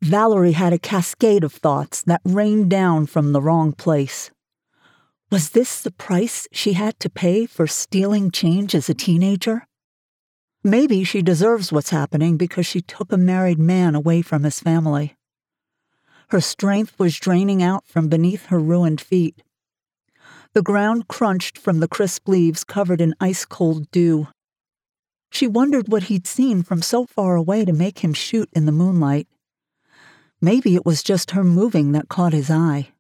Valerie had a cascade of thoughts that rained down from the wrong place. Was this the price she had to pay for stealing change as a teenager? Maybe she deserves what's happening because she took a married man away from his family. Her strength was draining out from beneath her ruined feet. The ground crunched from the crisp leaves covered in ice-cold dew. She wondered what he'd seen from so far away to make him shoot in the moonlight. Maybe it was just her moving that caught his eye.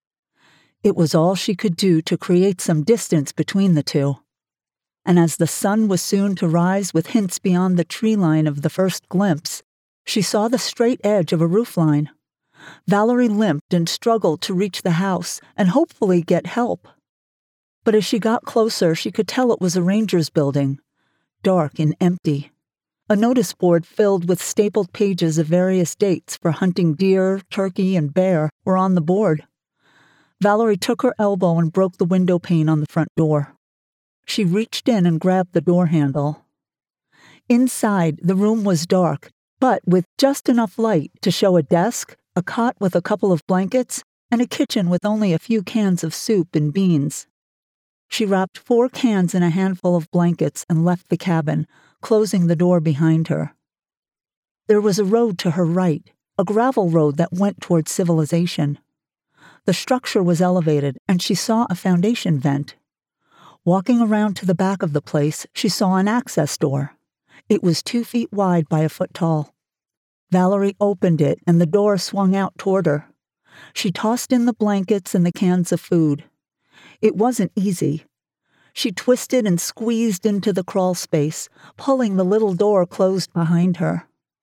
It was all she could do to create some distance between the two. And as the sun was soon to rise with hints beyond the tree line of the first glimpse, she saw the straight edge of a roofline. Valerie limped and struggled to reach the house and hopefully get help. But as she got closer, she could tell it was a ranger's building, dark and empty. A notice board filled with stapled pages of various dates for hunting deer, turkey, and bear were on the board. Valerie took her elbow and broke the window pane on the front door. She reached in and grabbed the door handle. Inside, the room was dark, but with just enough light to show a desk, a cot with a couple of blankets, and a kitchen with only a few cans of soup and beans. She wrapped 4 cans in a handful of blankets and left the cabin, closing the door behind her. There was a road to her right, a gravel road that went toward civilization. The structure was elevated, and she saw a foundation vent. Walking around to the back of the place, she saw an access door. It was 2 feet wide by a foot tall. Valerie opened it, and the door swung out toward her. She tossed in the blankets and the cans of food. It wasn't easy. She twisted and squeezed into the crawl space, pulling the little door closed behind her.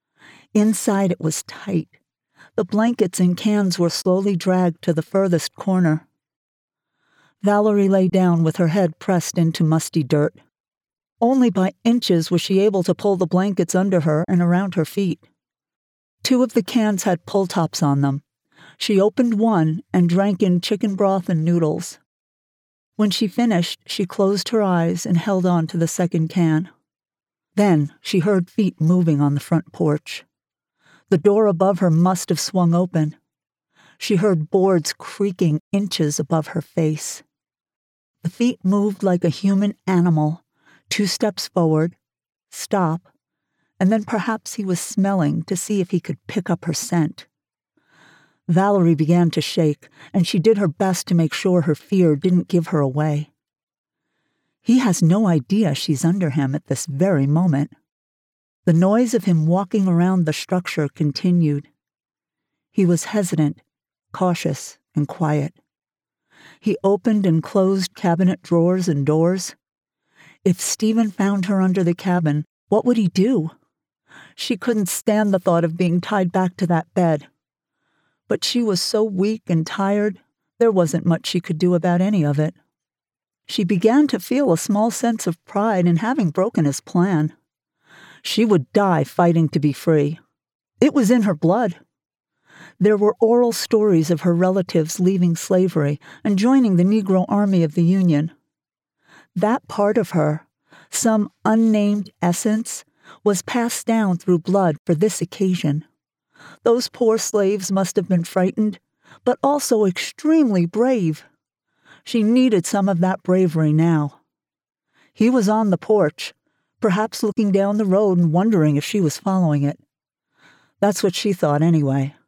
Inside it was tight. The blankets and cans were slowly dragged to the furthest corner. Valerie lay down with her head pressed into musty dirt. Only by inches was she able to pull the blankets under her and around her feet. 2 of the cans had pull tops on them. She opened one and drank in chicken broth and noodles. When she finished, she closed her eyes and held on to the second can. Then she heard feet moving on the front porch. The door above her must have swung open. She heard boards creaking inches above her face. The feet moved like a human animal, 2 steps forward, stop, and then perhaps he was smelling to see if he could pick up her scent. Valerie began to shake, and she did her best to make sure her fear didn't give her away. He has no idea she's under him at this very moment. The noise of him walking around the structure continued. He was hesitant, cautious, and quiet. He opened and closed cabinet drawers and doors. If Stephen found her under the cabin, what would he do? She couldn't stand the thought of being tied back to that bed. But she was so weak and tired, there wasn't much she could do about any of it. She began to feel a small sense of pride in having broken his plan. She would die fighting to be free. It was in her blood. There were oral stories of her relatives leaving slavery and joining the Negro Army of the Union. That part of her, some unnamed essence, was passed down through blood for this occasion. Those poor slaves must have been frightened, but also extremely brave. She needed some of that bravery now. He was on the porch, perhaps looking down the road and wondering if she was following it. That's what she thought anyway.